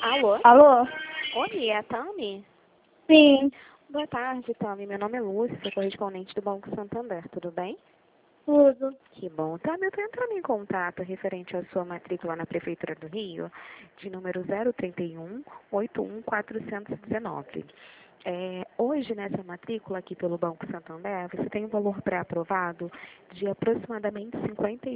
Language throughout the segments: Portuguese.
Alô? Alô? Oi, é a Tami? Sim, Boa tarde, Tami. Meu nome é Lúcia, sou correspondente do Banco Santander, tudo bem? tudo. Que bom. Tami, eu estou entrando em contato referente à sua matrícula na Prefeitura do Rio, de número 031 81419. Hoje, nessa matrícula aqui pelo Banco Santander, você tem um valor pré-aprovado de aproximadamente R$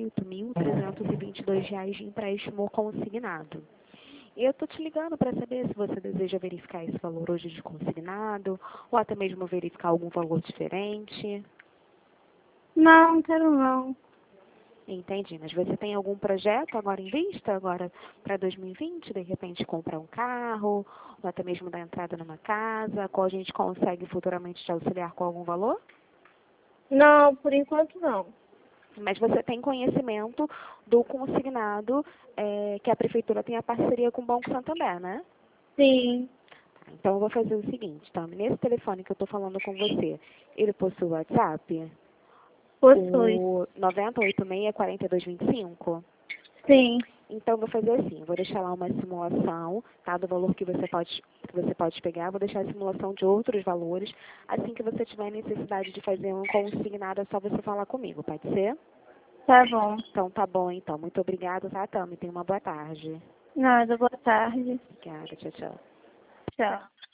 58.322 de empréstimo consignado. E eu estou te ligando para saber se você deseja verificar esse valor hoje de consignado, ou até mesmo verificar algum valor diferente. Não, quero não. Entendi, mas você tem algum projeto agora em vista, agora para 2020, de repente comprar um carro, ou até mesmo dar entrada numa casa, qual a gente consegue futuramente te auxiliar com algum valor? Não, por enquanto não. Mas você tem conhecimento do consignado que a Prefeitura tem a parceria com o Banco Santander, né? Sim, Então, eu vou fazer o seguinte, tá? Nesse telefone que eu estou falando com você, ele possui WhatsApp? possui. O 9086-4225? Sim, Então, eu vou fazer assim, eu vou deixar lá uma simulação, tá? Do valor que você pode pegar, vou deixar a simulação de outros valores. Assim que você tiver necessidade de fazer um consignado, é só você falar comigo, pode ser? tá bom. Então, tá bom, então. Muito obrigada, tá, Tami? Tenha uma boa tarde. Nada, boa tarde. Obrigada, tchau, tchau. Tchau.